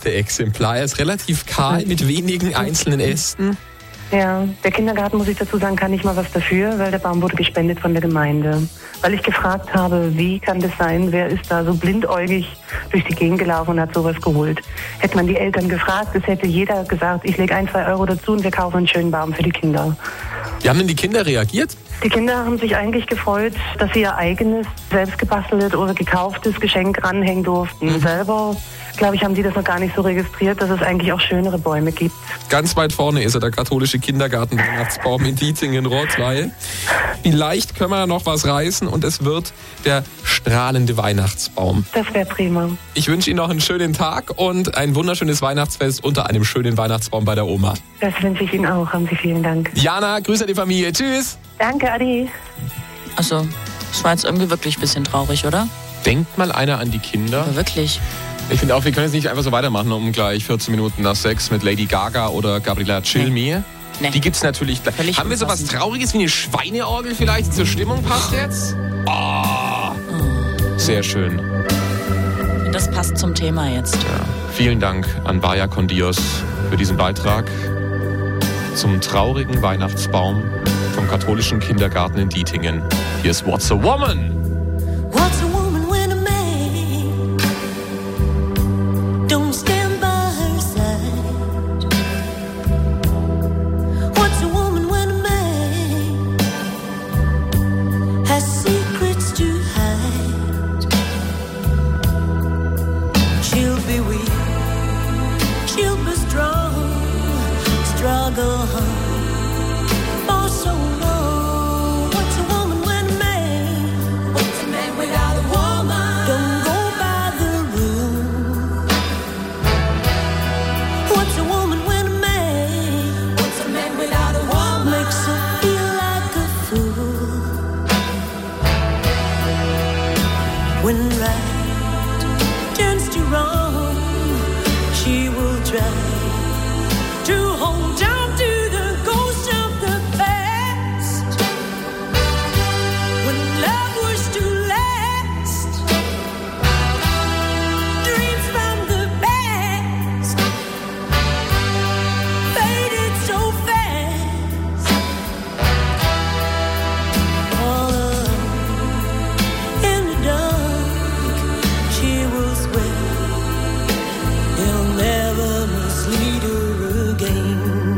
kleinste Exemplar. Er ist relativ kahl mit wenigen einzelnen Ästen. Ja, der Kindergarten, muss ich dazu sagen, kann nicht mal was dafür, weil der Baum wurde gespendet von der Gemeinde. Weil ich gefragt habe, wie kann das sein, wer ist da so blindäugig durch die Gegend gelaufen und hat sowas geholt. Hätte man die Eltern gefragt, es hätte jeder gesagt, ich lege 1-2 Euro dazu und wir kaufen einen schönen Baum für die Kinder. Wie haben denn die Kinder reagiert? Die Kinder haben sich eigentlich gefreut, dass sie ihr eigenes, selbst gebasteltes oder gekauftes Geschenk ranhängen durften. Selber, glaube ich, haben sie das noch gar nicht so registriert, dass es eigentlich auch schönere Bäume gibt. Ganz weit vorne ist er, der katholische Kindergarten-Weihnachtsbaum in Dietingen-Rottweil. Vielleicht können wir noch was reißen und es wird der strahlende Weihnachtsbaum. Das wäre prima. Ich wünsche Ihnen noch einen schönen Tag und ein wunderschönes Weihnachtsfest unter einem schönen Weihnachtsbaum bei der Oma. Das wünsche ich Ihnen auch. Haben Sie vielen Dank. Jana, Grüße an die Familie. Tschüss. Danke, Adi. Also, das war jetzt irgendwie wirklich ein bisschen traurig, oder? Denkt mal einer an die Kinder. Aber wirklich. Ich finde auch, wir können jetzt nicht einfach so weitermachen um gleich 14 Minuten nach 6 mit Lady Gaga oder Gabriela Cilmi. Nee. Die gibt's natürlich. Völlig Haben wir so was Trauriges wie eine Schweineorgel vielleicht, die zur Stimmung passt jetzt? Sehr schön. Das passt zum Thema jetzt. Ja. Vielen Dank an Baja Condios für diesen Beitrag zum traurigen Weihnachtsbaum vom katholischen Kindergarten in Dietingen. Hier ist What's a Woman? What's a woman when a man don't stand by her side? What's a woman when a man has secrets to hide? She'll be weak, she'll be strong, struggle hard for so long. What's a woman when a man? What's a man without a woman? Don't go by the rule. What's a woman when a man? What's a man without a woman? Makes her feel like a fool. When right turns to wrong, she will try to hold on to the ghost of the past. When love was to last, dreams from the past faded so fast. All alone in the dark, she will swear they'll never mislead her again.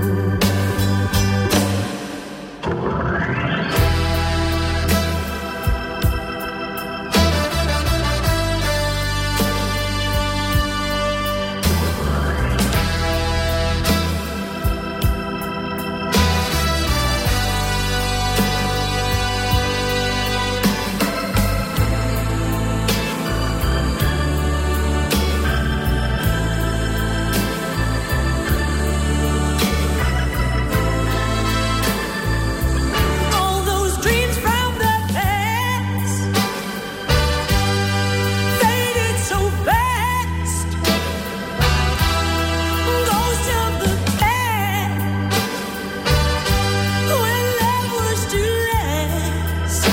All those dreams from the past faded so fast. Ghost of the past when love was to last.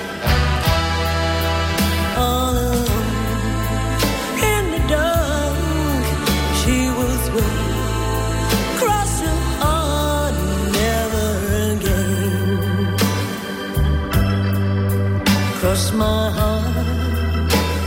All alone in the dark, she will swear, cross her heart, never again. Cross my heart,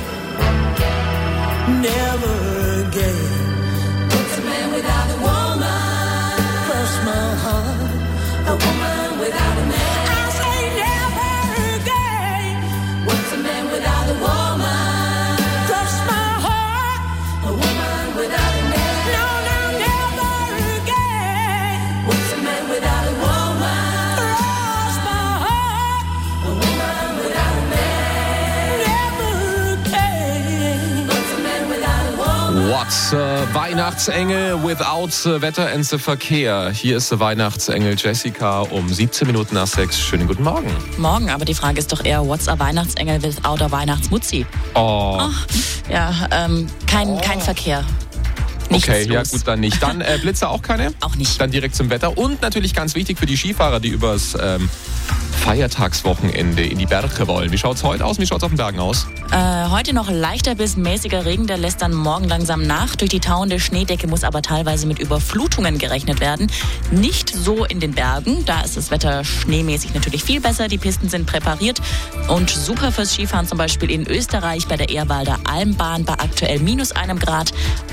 never again. What's a man without a woman? Cross my heart, a woman without a man. I say never again. What's a man without a woman? Cross my heart, a woman without a man. No, no, never again. What's a man without a woman? Cross my heart, a woman without a man. Never again. What's a man without a woman? What's a Weihnachtsengel without the Wetter and the Verkehr? Hier ist der Weihnachtsengel Jessica um 17 Minuten nach 6. Schönen guten Morgen. Morgen, aber die Frage ist doch eher, what's a Weihnachtsengel without a Weihnachtsmutzi? Oh. Ja, kein Verkehr. Nichts Okay, ja los. gut, dann nicht. Dann Blitze auch keine? Auch nicht. Dann direkt zum Wetter. Und natürlich ganz wichtig für die Skifahrer, die übers Feiertagswochenende in die Berge wollen. Wie schaut's heute aus? Wie schaut's auf den Bergen aus? Heute noch leichter bis mäßiger Regen, der lässt dann morgen langsam nach. Durch die tauende Schneedecke muss aber teilweise mit Überflutungen gerechnet werden. Nicht so in den Bergen, da ist das Wetter schneemäßig natürlich viel besser. Die Pisten sind präpariert und super fürs Skifahren, zum Beispiel in Österreich bei der Ehrwalder Almbahn bei aktuell -1 Grad,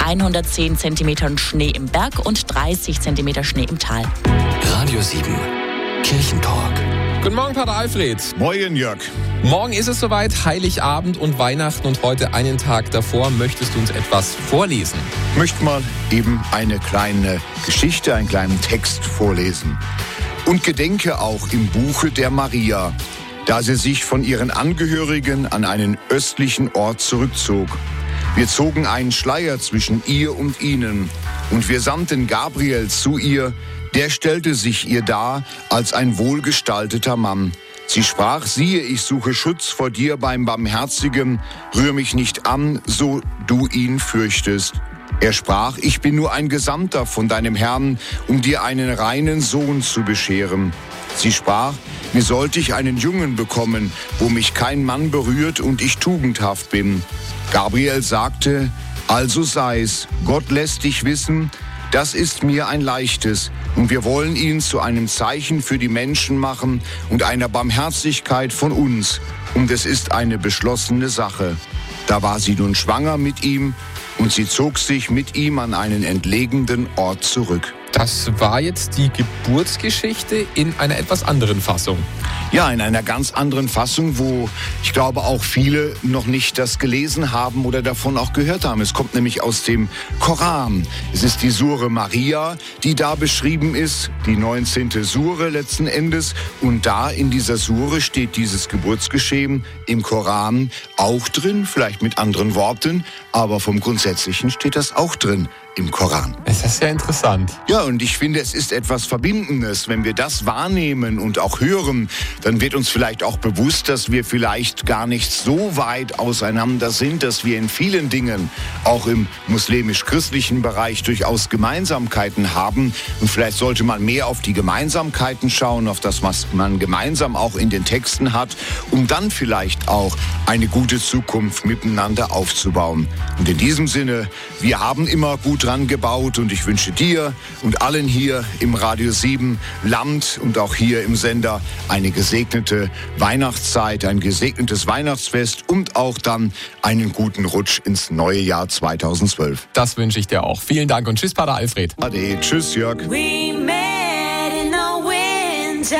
110 Zentimetern Schnee im Berg und 30 Zentimeter Schnee im Tal. Radio 7, Kirchentalk. Guten Morgen, Pater Alfred. Moin, Jörg. Morgen ist es soweit, Heiligabend und Weihnachten und heute einen Tag davor möchtest du uns etwas vorlesen. Ich möchte mal eben eine kleine Geschichte, einen kleinen Text vorlesen. Und gedenke auch im Buche der Maria, da sie sich von ihren Angehörigen an einen östlichen Ort zurückzog. Wir zogen einen Schleier zwischen ihr und ihnen und wir sandten Gabriel zu ihr. Der stellte sich ihr dar als ein wohlgestalteter Mann. Sie sprach, siehe, ich suche Schutz vor dir beim Barmherzigen, rühr mich nicht an, so du ihn fürchtest. Er sprach, ich bin nur ein Gesandter von deinem Herrn, um dir einen reinen Sohn zu bescheren. Sie sprach, wie sollte ich einen Jungen bekommen, wo mich kein Mann berührt und ich tugendhaft bin? Gabriel sagte, also sei's, Gott lässt dich wissen, das ist mir ein leichtes, und wir wollen ihn zu einem Zeichen für die Menschen machen und einer Barmherzigkeit von uns. Und es ist eine beschlossene Sache. Da war sie nun schwanger mit ihm, und sie zog sich mit ihm an einen entlegenen Ort zurück. Das war jetzt die Geburtsgeschichte in einer etwas anderen Fassung. Ja, in einer ganz anderen Fassung, wo ich glaube auch viele noch nicht das gelesen haben oder davon auch gehört haben. Es kommt nämlich aus dem Koran. Es ist die Sure Maria, die da beschrieben ist, die 19. Sure letzten Endes. Und da in dieser Sure steht dieses Geburtsgeschehen im Koran auch drin, vielleicht mit anderen Worten, aber vom Grundsätzlichen steht das auch drin im Koran. Es ist ja interessant. Ja, und ich finde, es ist etwas Verbindendes. Wenn wir das wahrnehmen und auch hören, dann wird uns vielleicht auch bewusst, dass wir vielleicht gar nicht so weit auseinander sind, dass wir in vielen Dingen, auch im muslimisch-christlichen Bereich, durchaus Gemeinsamkeiten haben. Und vielleicht sollte man mehr auf die Gemeinsamkeiten schauen, auf das, was man gemeinsam auch in den Texten hat, um dann vielleicht auch eine gute Zukunft miteinander aufzubauen. Und in diesem Sinne, wir haben immer gut dran gebaut und ich wünsche dir und allen hier im Radio 7 Land und auch hier im Sender eine gesegnete Weihnachtszeit, ein gesegnetes Weihnachtsfest und auch dann einen guten Rutsch ins neue Jahr 2012. Das wünsche ich dir auch. Vielen Dank und tschüss, Pater Alfred. Ade, tschüss, Jörg. We met in the winter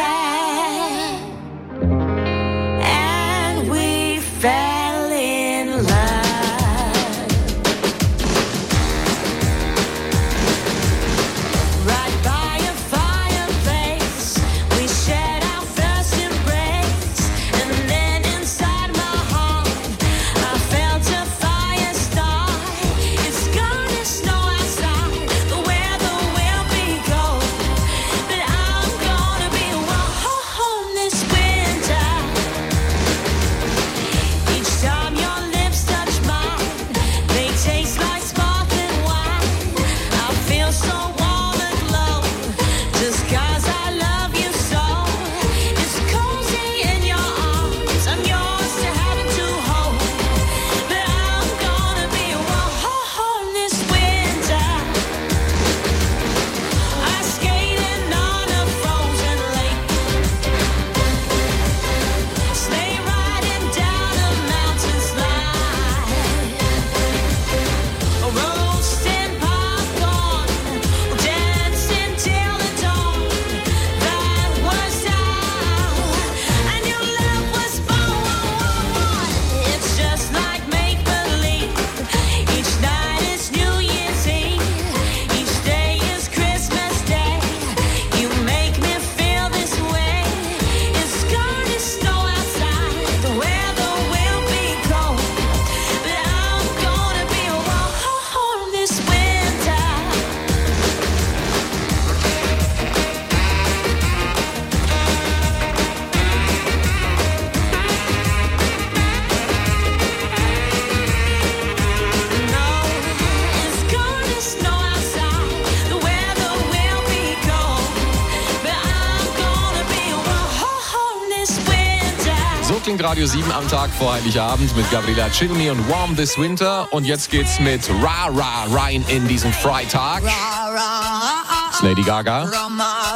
and we fell in love. Right by a fireplace, we shared our first embrace, and then inside my heart, I felt a fire start. It's gonna snow outside, the weather will be cold, but I'm gonna be warm. klingt Radio 7 am Tag vor Heiligabend mit Gabriela Cilmi und Warm This Winter. Und jetzt geht's mit Ra Ra rein in diesen Freitag. Lady Gaga.